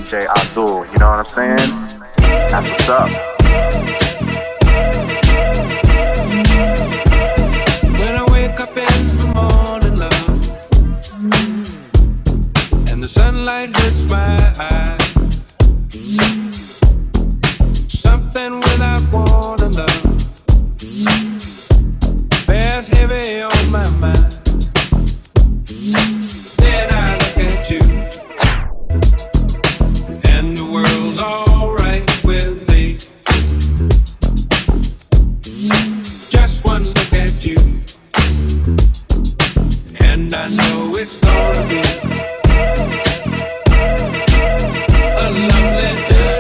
DJ Abdul, you know what I'm saying? That's what's up. When I wake up in the morning, love, and the sunlight hits my eyes, something without water, love, bears heavy on my mind. Then I look at you, and the world's alright with me. Just one look at you, and I know it's gonna be a lovely day.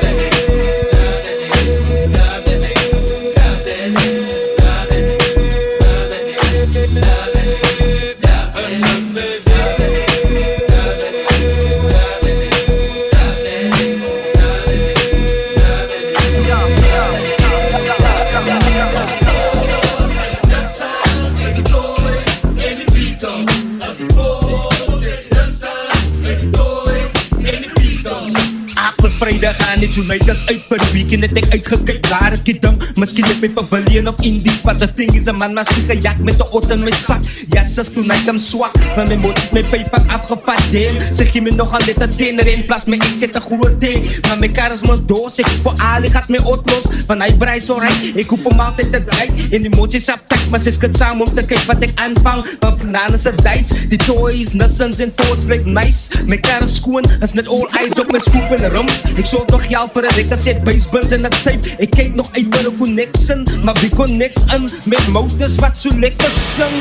Vrydag aan het tonight as uit per weekend het ek uitgekyk waar het gedink miskien op my pavilion of indie but the thing is a man mas die gejak met 'n ot in my sak yes as tonight I'm swak van my moed my paper afgepat deel zeg jy my nog aan dit 'n tenner in plaas my ek set 'n groot ding maar my kar is mos doos ek po ali gat my ot los van hy brei so reg ek koop hom altyd te dryk en die motsies op tak maar sies dit saam om te kyk wat ek aanvang van bananas se dice die toys nussens en thoughts like nice my kar is skoon is net all eyes op my scoop en rums ek sou nog geld vir 'n rekkaset basebulls en 'n tape ek kyk nog uit vir 'n connection maar wie connects in met motors wat so lekker sing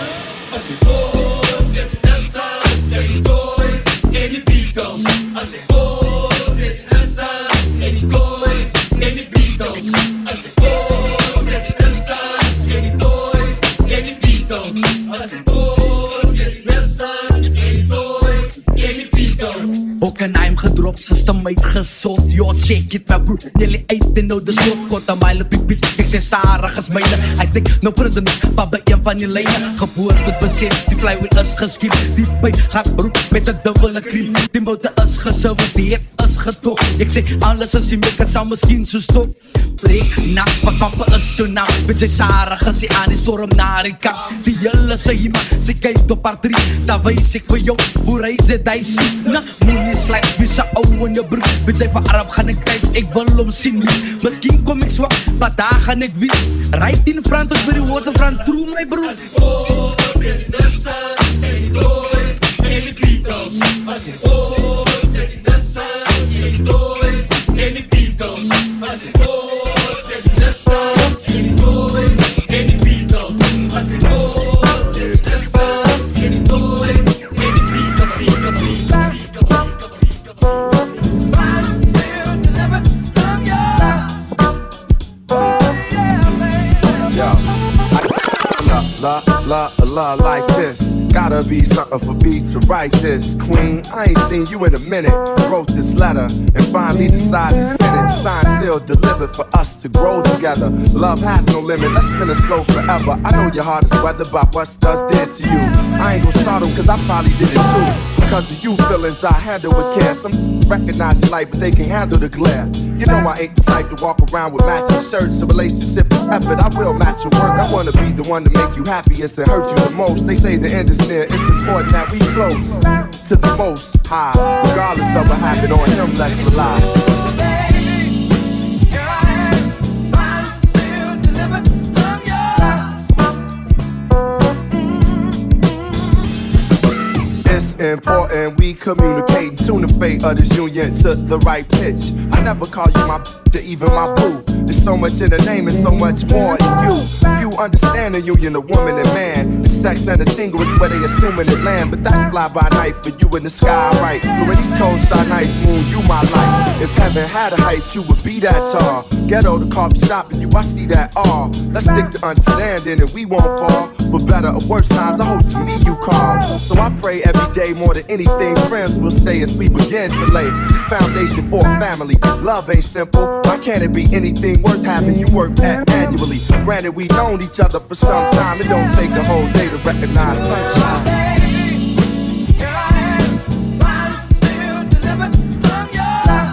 as ek hoor jy dat sounds any toys any beatles as ek hoor jy dat sounds any toys any beatles as ek hoor jy dat sounds any toys any beatles as ek hoor jy dat sounds any toys any beatles ook en I'm gedrop system uitgesort yo check it my bro nearly 8 en nou de slot kort aan my pipies ek sê Sarah is myne I think no prisoners pa by een van die lyne geboorte tot besef die flywheel is geskiep die by gaat roep met 'n dubbele kriem die motor is geservice die het is getog ek sê alles is die make sal miskien so stop breek nachts pak papa is so nou met sy Sarah gesê aan die storm na die kap die hele sê iemand sy kyk op haar 3 daar wys ek vir jou hoe ry sy die sien na moenie slijks wie sy ou in jou broek met sy van Arab gaan ek thuis ek wil hom sien miskien kom ek swak maar daar gaan ek wie right in front of the waterfront through my broek as ek hoor jy die sound any toys any beatles as ek hoor jy die sound any toys any beatles as ek hoor jy die sound any toys any beatles as ek hoor jy die sound any toys any beatles La like this. Gotta be something for me to write this. Queen, I ain't seen you in a minute. Wrote this letter and finally decided to send it. Signed, sealed, delivered for us to grow together. Love has no limit, let's spin it slow forever. I know your heart is weathered by what does did to you. I ain't gon' start cause I probably did it too. Because of you feelings I handle with care. Some recognize the light but they can handle the glare. You know I ain't the type to walk around with matching shirts. A relationship is effort, I will match your work. I wanna be the one to make you happiest and hurt you the most. They say the end is near, it's important that we close to the most high. Regardless of what happened on him, let's rely. It's important we communicate and tune the fate of this union to the right pitch. I never call you my to even my boo. There's so much in the name and so much more in you. You understand the union of woman and man. The sex and the tingle is where they assuming it land. But that's fly by night for you in the sky, right? When these cold side nights moon, you my light. If heaven had a height, you would be that tall. Ghetto to coffee shop and you, I see that all. Let's stick to understanding and we won't fall. For better or worse times, I hope to me you call. So I pray every day more than anything, friends will stay as we begin to lay this foundation for a family. Love ain't simple. Why can't it be anything worth having you work at annually? Granted, we known each other for some time. It don't take a whole day to recognize sunshine.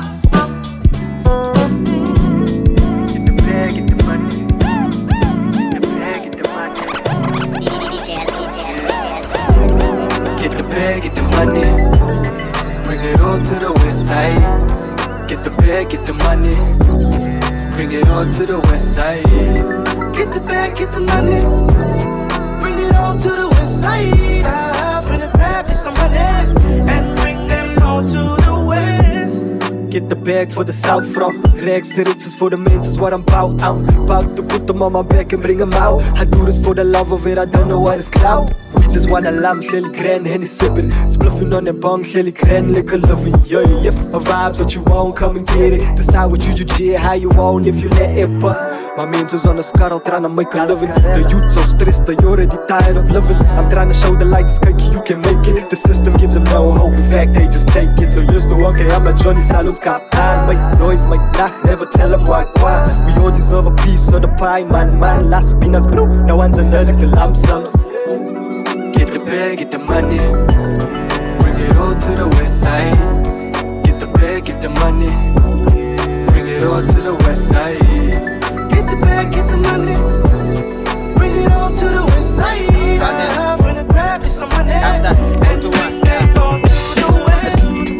bag, get the money. Bring it on to the west side. Get the bag, get the money. Bring it on to the west side. I'm finna grab me some money and bring them all to the west. Get the bag for the south from. Rags the riches for the mains is what I'm bout. I'm about to put them on my back and bring them out. I do this for the love of it, I don't know what is clout. We just want a lamb, Shelly Grand, Henny sipping. Spliffing on that bong, Shelly Grand, liquor loving. Yeah, if my vibes what you want, come and get it. Decide what you do, how you want, if you let it. But my means is on the scuttle, trying to make a living. The youth so stressed, they already tired of living. I'm trying to show the lights, kijk, you can make it. The system gives them no hope, in fact, they just take it. So used to, okay, I'm a Johnny Salute Kaplan. Make noise, make knock, never tell them why. We all deserve a piece of the pie, man. Last peanuts, bro, no one's allergic to lump sums. Get the bag, get the money. Bring it all to the west side. Get the bag, get the money. Bring it all to the west side. Get the bag, get the money. Bring it all to the west side. I'm finna grab me some money and bring it all to the west.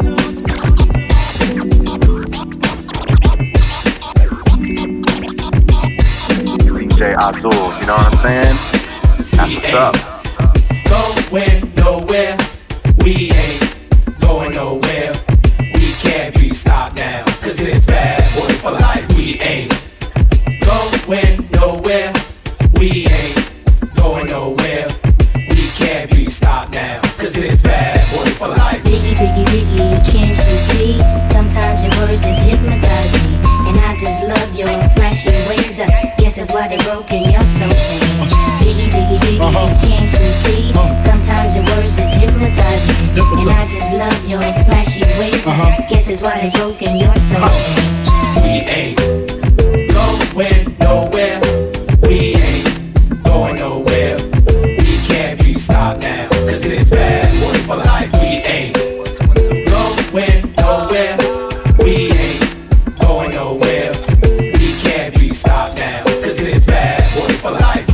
DJ Abdul, you know what I'm saying? That's what's up. Going nowhere, we ain't going nowhere. We can't be stopped now, cause it's bad boy for life. We ain't going nowhere, we ain't going nowhere. We can't be stopped now, cause it's bad boy for life. Biggie, biggie, biggie, can't you see? Sometimes your words just hypnotize me. And I just love your flashy ways. I guess that's why they're broken, you're so vain. Biggie, biggie, biggie, can't you see? Sometimes your words just hypnotize me. And I just love your flashy ways. I guess that's why they're broken, you're so vain. We ain't going nowhere. We ain't going nowhere. We can't be stopped now, cause it's bad boy for life. We ain't going nowhere. We ain't going nowhere. We can't be stopped now, cause it's bad boy for life.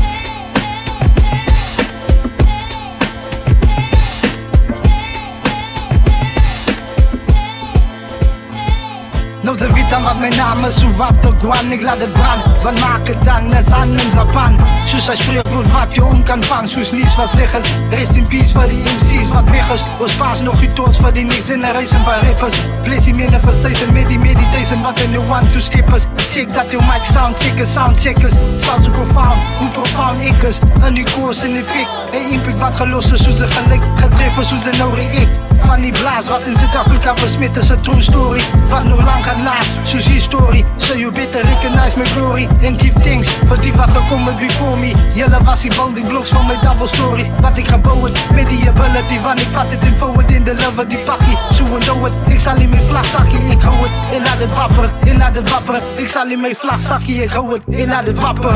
Nou ze weten wat mijn naam is, hoe wat ook wan, ik laat het brand. Wat maak het dan, is aan in Japan. Soos hy spreekwoord wat je om kan vang. Soos niets was weg is, rest in peace vir die MC's wat weg is. Ons paas nog die toons vir die next generation van rappers. Bless die manifestation met die meditation wat in jou one to step is. Check dat jou mic sound check is. Sal so profound, hoe profound ek is. In die koers en effect, een impact wat gelos is. Soos een gelijk getreffer, soos een nou react. Van die blaas wat in Zuid-Afrika besmet is, een true story. Wat nog lang gaat laat, soos history. So you better recognize my glory and give thanks vir die wat gekom het before me. Julle was die building blocks van my double story. Wat ek gebouw het, met die ability. Want ek vat het in forward in deliver die pakkie. So onthou het, ek sal in my vlagzakkie, ek hou het. En laat het wapper, en laat het wapper. Ek sal in my vlagzakkie, ek hou het. En laat het wapper.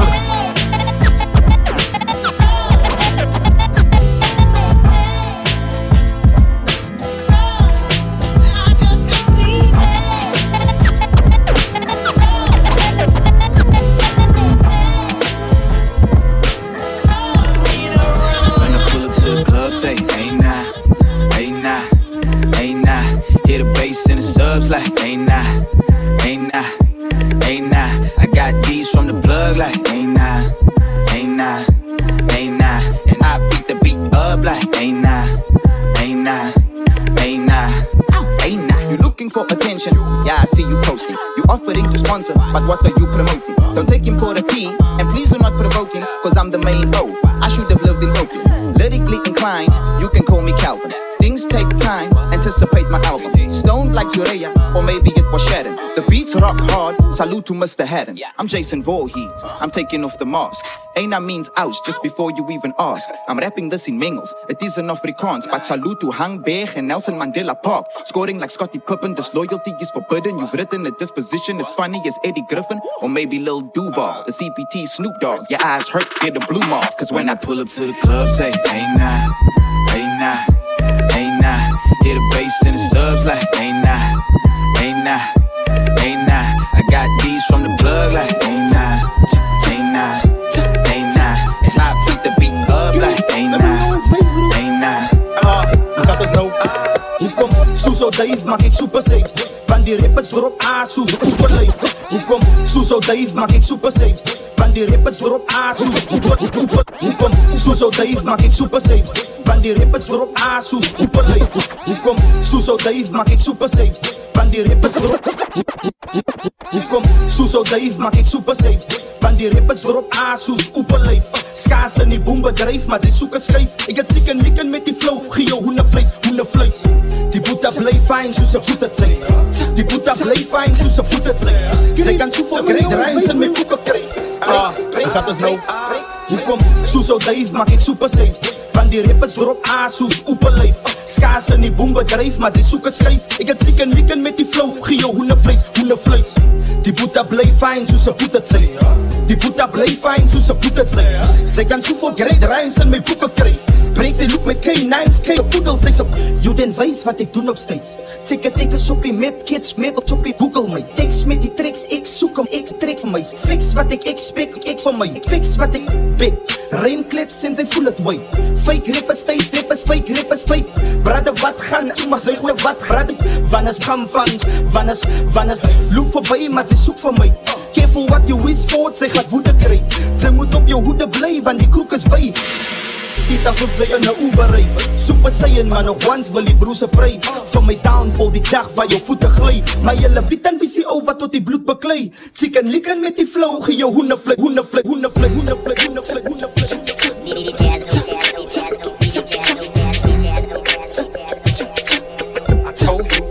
Like, ain't nah. I got these from the plug, like, ain't nah. And I beat the beat up, like, ain't nah. You looking for attention? Yeah, I see you posting. You offering to sponsor, but what are you promoting? Don't take him for a P, and please do not provoke him, cause I'm the main O. I should have lived in Oakland. Lyrically inclined, you can call me Calvin. Things take time, anticipate my album. Stoned like Zoreya, or maybe it was Sharon. The beats rock hard, salute to Mr. Haddon. I'm Jason Voorhees, I'm taking off the mask. Eina means ouch, just before you even ask. I'm rapping this in Mengels, it is in Afrikaans. But salute to Hangberg and Nelson Mandela Park. Scoring like Scottie Pippen, disloyalty is forbidden. You've written a disposition as funny as Eddie Griffin, or maybe Lil Duval, the CPT Snoop Dogg. Your eyes hurt, get a blue mark. Cause when I pull up to the club, say, ain't nah. Hear the bass and the subs like, ain't nah. I got these from the plug like, ain't nah. And I beat the beat up like, ain't nah. You got us know. Hoe kom Soes Suso Dave maak ek super saves. Van die rappers drop A soos Oeperleef. Hoekom Suso Dave maak ek super saves. Van die rappers drop A soos Hoekom Suso Dave maak ek super saves. Van die rappers drop A soos Oeperleef. Hoekom Suso Dave maak ek super saves. Van die rappers drop Hoekom Suso Dave maak ek super saves. Van die rappers drop A soos Oeperleef. Skaars in die boembedryf, maar die soek 'n skyf. Ek het siek en lieken met die flow. Gee jou hoendervleis. Die boeta bly fyn soos 'n voet sy. Die boeta bly fyn soos 'n voet sy. Sy kan soveel great rhymes in my boeke kry. Gaat ons nou. Hoekom Suso Dave maak ek super saves. Van die rappers drop A soos Oeperleef. Skaars in die boembedryf, maar die soek 'n skyf. Ek het siek en lieken met die flow. Gee jou hoendervleis. Die boeta bly fyn soos 'n voet sy. Die boeta bly fyn soos 'n voet sy. Sy kan soveel great rhymes in my boeke kry. Breek sy look met K9's, K-poedel, sy sop. You den wys wat ek doen op steeds. Check het ek is op die map, kids map op die Google my. Tekst met die tricks, ek soek om, ek tricks my. Fix wat ek expect, ek van my. Fix wat ek bek. Rijmklets en sy voel het way. Fake rappers, steeds rappers, fake. Brother wat gaan, maar sy goeie wat grad. Wanneer kom wanneer loop voorbij, maar sy soek van my. Careful what you wish for, sy gaat woede kry. Sy moet op jou hoede bly, want die kroek is by. Ziet alsof sy in 'n Uber ry. Super saiyan, maar nog once wil die broese prei. Van my downfall die dag waar jou voete gly. Maar jylle weet en wie sy ou wat tot die bloed beklei. Chicken licken met die flow, gee jou hoendervleis. I told you,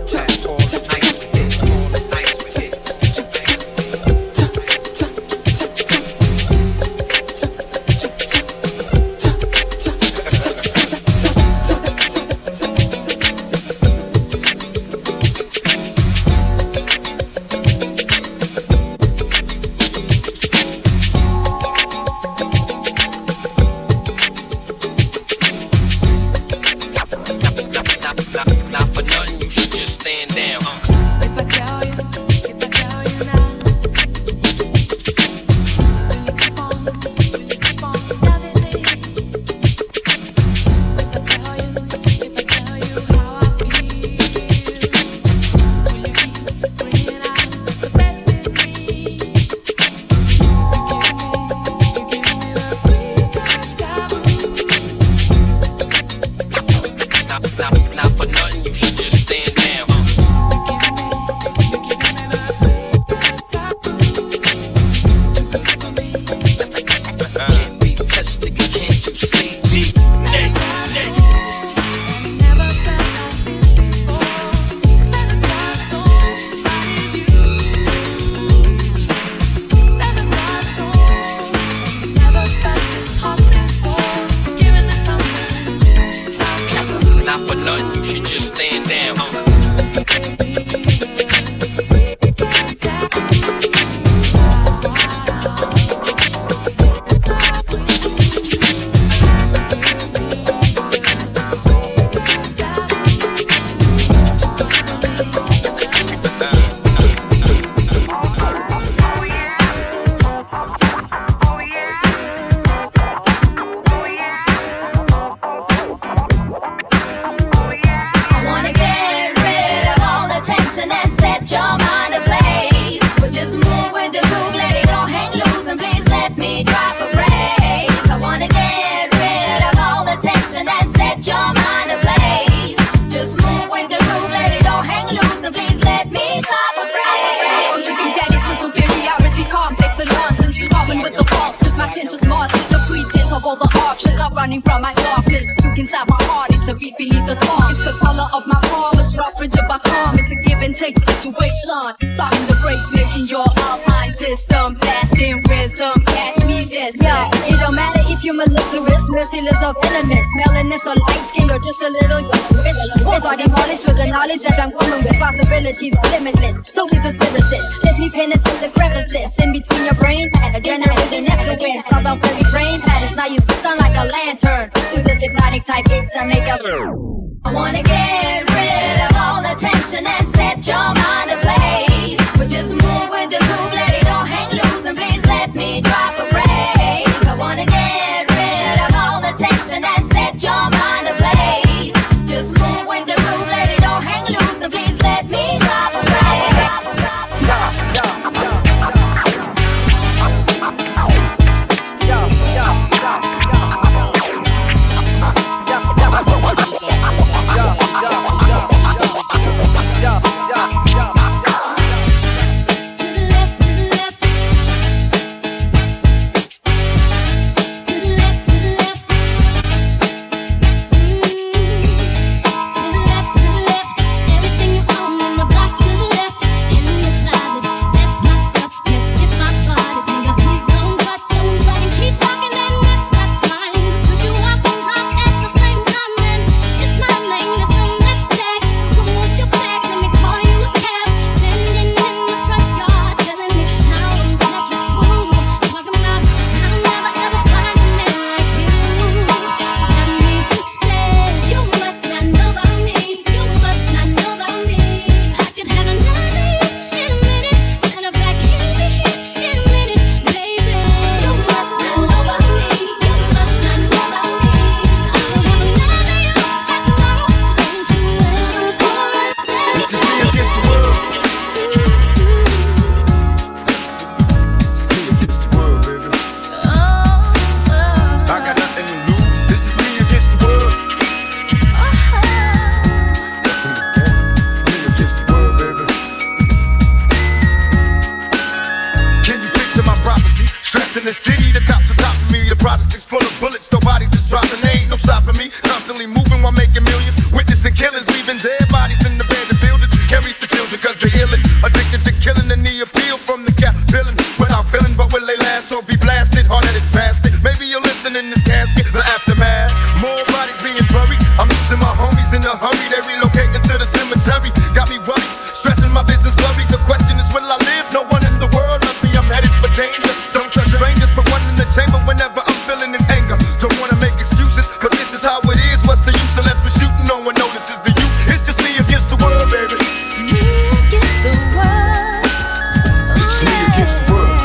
that I'm coming with possibilities limitless. So is this lyricist. Let me penetrate the crevices in between your brain and generating effluence about very brain patterns. Now you switched on like a lantern to this hypnotic type hits that make up. I wanna get rid of all the tension and set your mind ablaze. But just move with the groove, let it all hang loose, and please let me drop a phrase. I wanna get rid of all the tension and set your mind ablaze. Just move with the groove, let it all hang loose, and bullets, no bodies is dropping. There ain't no stopping me. Constantly moving while making millions. Witnessing killings, leaving dead bodies in the abandoned buildings. Carries the children cause they're illin'. Addicted to killing and the appeal from the cap villain. Without feeling, but will they last or be blasted? Hard-headed bastard. Maybe you'll listen in this casket. The aftermath. More bodies being buried. I'm losing my homies in a hurry. They relocating to the cemetery. Got me worried. Stressing my business blurry. The question is, will I live? No one in the world loves me. I'm headed for danger. Don't trust strangers. Put one in the chamber whenever I'm feeling this anger. Don't wanna make excuses, cause this is how it is. What's the use unless we're shooting? No one notices the youth. It's just me against the world, baby. Me against the world. It's just me against the world.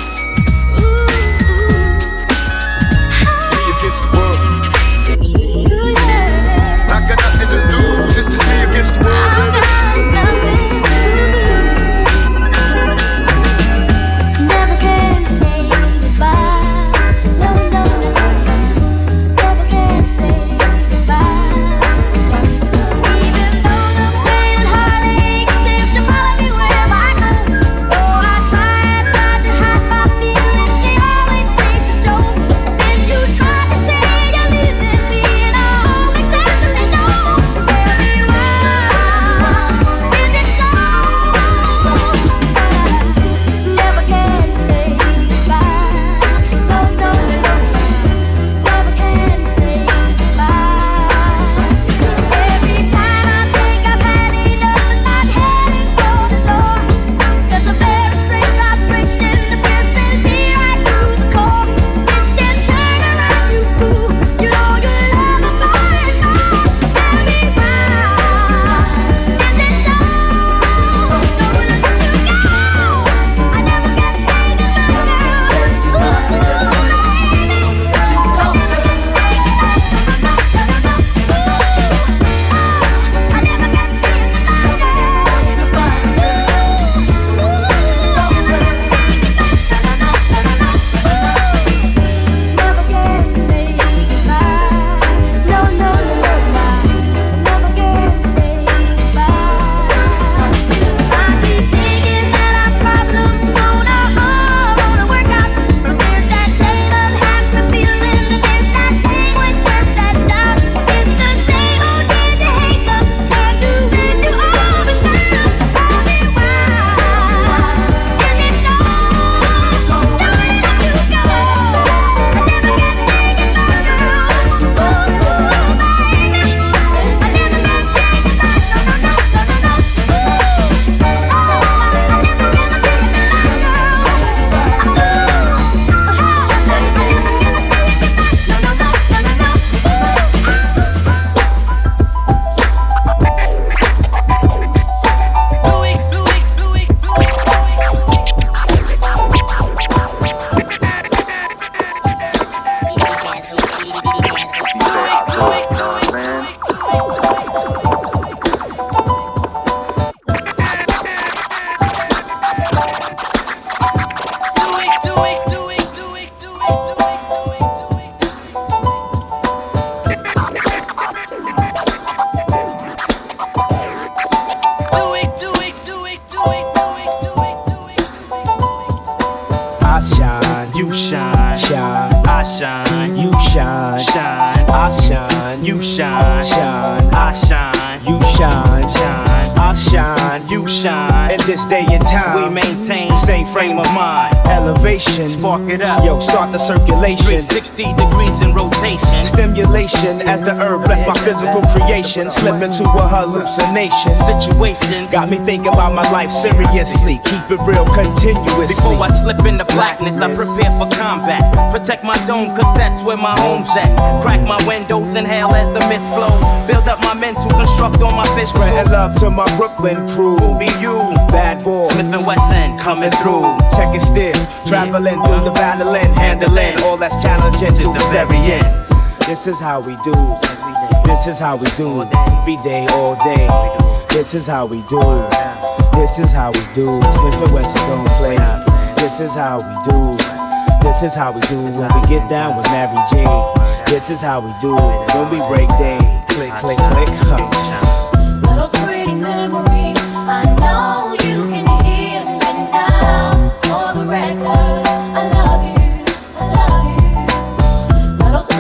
Me against the world. I got nothing to lose. It's just me against the world, baby. Never can say goodbye. No, no, no. Never can say goodbye. Even though the pain and heartache seem to follow me wherever I go. Oh, I tried to hide my feelings. They always seem to show. Then you try to say you're leaving me, and I always exactly know. Tell me why is it so? Never can say goodbye. No, no, no. Never can say goodbye. Every time I think I've had enough, I start heading for the door. There's a very strange vibration that pierces me right through the core. It says, turn around, you fool. You know you love me more and more. Tell me why is it so? Don't let you go. I never can say goodbye, Never can say goodbye. No, no, no, never can say goodbye. I keep thinking that our problems soon are all gonna work out. But there's that same unhappy feeling, and there's that anguish, there's that doubt. It's the same old need to hate them, can't do when you always found. Tell me why is it so? Don't let you go. I never can say goodbye, girl. Ooh, baby, I never can say goodbye. No, no, no, no, no, no. I never can say DJ Abdul, you know what I'm saying? I shine, you shine, shine. I shine, you shine, shine. I shine, you shine, shine. I shine, you shine, shine. I shine, you shine. In this day and time, we maintain same frame of mind. Elevation, spark it up. Yo, start the circulation. 360 degrees in rotation. Stimulation as the herb bless my physical creation. Slip into a hallucination. Situations got me thinking about my life seriously. Keep it real continuously. Before I slip into blackness, I prepare for combat. Protect my dome, cause that's where my home's at. Crack my windows, inhale as the mist flows. Build up my men to construct on my fist. Spreading love to my Brooklyn crew. Who be you? Bad boy Smith & Wesson coming through. Tech it still, traveling through the battling, handling all that's challenging to the very end. This is how we do. This is how we do. Every day, all day. This is how we do. This is how we do. Smith & Wesson don't play. This is how we do. This is how we do when we get down with Mary J. This is how we do when we break day. Click, click, click. those pretty memories. I know you can hear me now. For the record, I love you, I love you. Those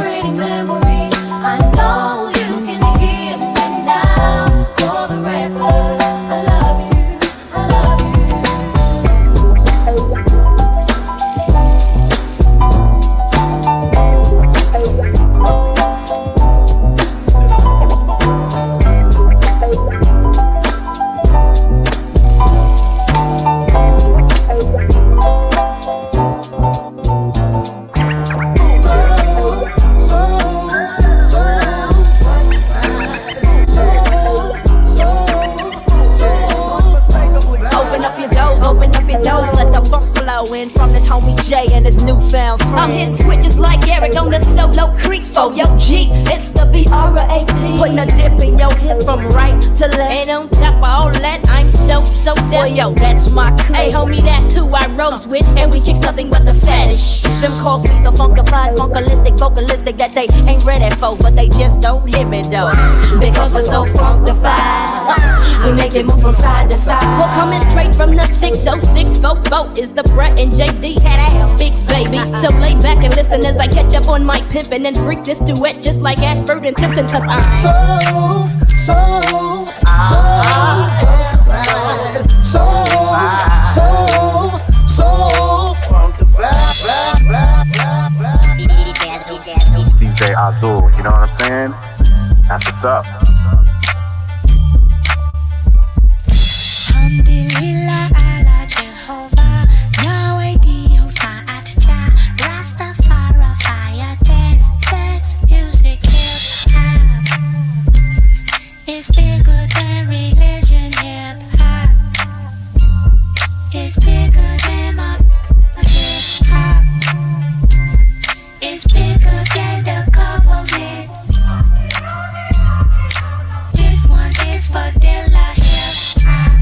learning from this homie Jay and his newfound friends. I'm hitting switches like Eric on the solo creek for yo G. It's the BR18. Putting a dip in your hip from right to left. And on top of all that, I'm so deaf. Well, yo, that's my clique. Hey, homie, that's who I rose with, and we kicks nothing but the fattest. Them calls me the funkified, funkalistic, vocalistic that they ain't ready for, but they just don't hear me though. Because we're so funkified, we make it move from side to side. Well, coming straight from the 606 vote is the Brett and JD. Big baby, so lay back and listen as I catch up on my pimpin' and freak this duet just like Ashford and Simpson. Cause I'm so DJ Azul, you know what I'm saying? That's what's up. Alhamdulillah ala Jehovah, Yahweh Dios Ma'at Jah, Rastafari fire dance, sex, music, hip hop. It's bigger than religion, hip hop. It's bigger than my hip hop. It's bigger than the government. This one is for Dilla hip hop.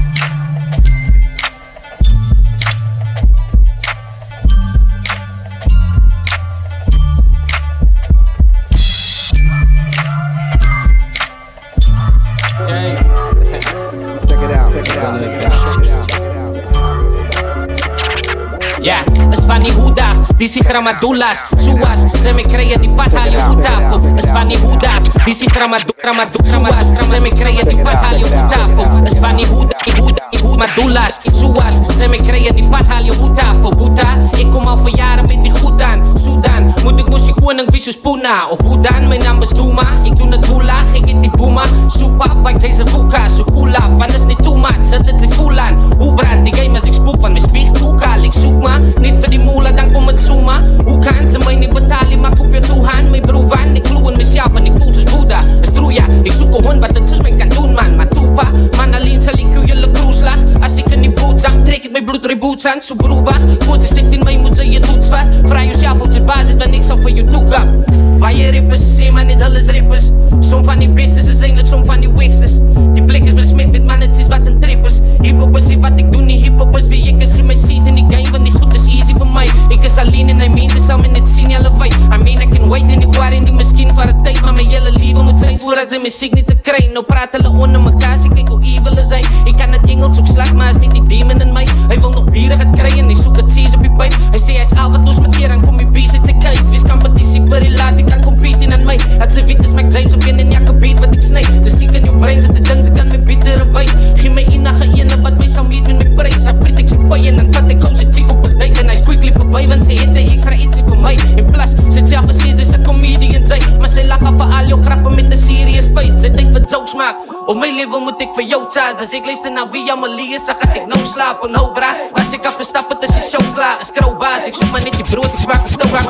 Ja, is van die hoed af, die sigrammadulas, suas, ze me krijgen die pad haal je hoed af. Is van die hoed af, die sigrammadulas, ze me krijgen die pad haal je hoed af. Is van die hoed, madulas, suas, ze me krijgen die pad haal je hoed af. Boeta, ik kom al voor jaren met die goed aan. Sudan, moet ik moest je koning wie zo spoena. Of hoe dan, mijn naam is Doema, ik doe het hula, ik get die boema. Soepa, bij deze voeka, zo cool af, anders niet too much, zet het in voel aan. Hoe brand die game als ik spook van mijn spiegkoekal, ik zoek maar. Niet voor die moela, dan kom het zoema. Hoe kan ze mij niet betalen, maar koop je toehaan. Mijn broer van, ik gloe in mezelf en ik voel zoals Boeddha. Is troeja, ik zoek een hond wat het zus mij kan doen man. Maar toepa, man alleen zal ik jullie kroeslag. Als ik in die boot zang, trek ik mijn bloedreboots aan. Zo broer wacht, voort stikt in mij, moet ze je toets vat. Vraag jezelf op je basis, dan ik zal voor je toekap. Waar je rippers, zie maar niet alles rippers. Som van die beesters is eigenlijk som van die wakesters. Die blik is besmet met man, het is wat een trippers. Hip-hop is wat ik doe, niet hip-hop is wie ik is. Geen mij ziet in die game, want die goed is easy voor mij. Ik is alleen en hij meent, ze zal me niet zien, jelle wij. I mean, I can wait en ik waar in die misschien voor het tijd. Maar mijn jelle liefde moet zijn, voordat ze mijn ziek niet te krijgen. Nou praten hulle onder mekaar, ze kijk hoe evil is hij. Ik kan het Engels ook slag, maar is niet die demon in mij. Hij wil nog bieren gaan krijgen, hij zoekt het cheese op je pijp. Hij zei hij is al wat los met keer, dan kom je bezig te kijken. Wees competitie voor die laat, ik kan competen aan mij. Het ze wit is Mac James op in elke beat wat ik snij. Ze ziek in je brein, ze denkt ze kan me bittere wijs. Geef me enige ene wat mij zou meet met mijn prijs. Hij vriend ik zijn pij en dan vat ik hou ze cheek op het dijk. En hij is quickly voorbij, want ze heeft een extra ietsie voor mij. In plaats, zit zelf gezien, ze is een comedian zijn. Maar ze lachen voor al jouw grappen met een serious face. Ze denkt wat jokes maak, op mijn leven moet ik voor jou charge. Als ik luister naar wie aan mijn liegen, dan ga ik nou slapen. No bra, als ik afgestappen, dan is je show klaar. Een scrowbaas, ik zoek maar net je brood, ik smaak het touw.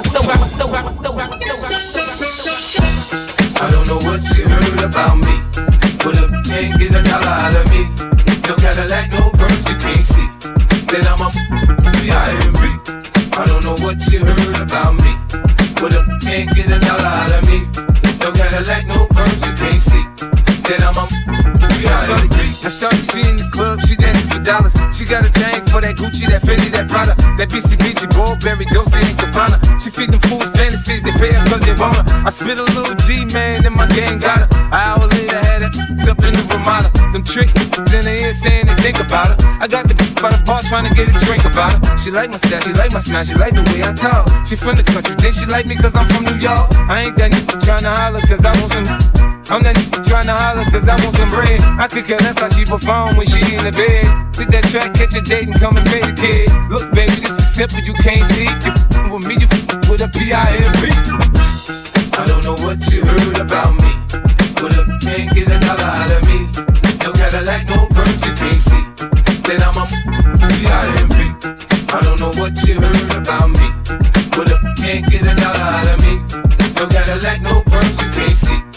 I don't know what you heard about me, but you can't get a dollar out of me. No Cadillac, no perms, you can't see that I'm a B.I.M.B. I don't know what you heard about me, but you can't get a dollar out of me. No Cadillac, no perms, you can't see that I'm a B.I.M.B. I saw she in the club, she dancing for dollars. She got a thing for that Gucci, that Fendi, that Prada, that BCBG, Burberry, Dolce and Gabbana. She feed them fools fantasies, they pay her cause they want her. I spit a little G, man, and my gang got her. An hour later, had her up in the Ramada. Them trick in the ear saying they think about her. I got the by the bar trying to get a drink about her. She like my style, she like my smile, she like the way I talk. She from the country, then she like me cause I'm from New York. I ain't that nigga trying to holler cause I want some. I'm that nigga tryna holler cause I want some bread. I could care less how she perform when she in the bed. Hit that track, catch a date and come and pay the kid. Look baby, this is simple, you can't see. You with me, you with a P.I.M.B. I don't know what you heard about me, but you can't get a dollar out of me. No Cadillac, no perms, you can't see that I'm a P.I.M.B. I don't know what you heard about me, but you can't get a dollar out of me. No Cadillac, no perms, you can't see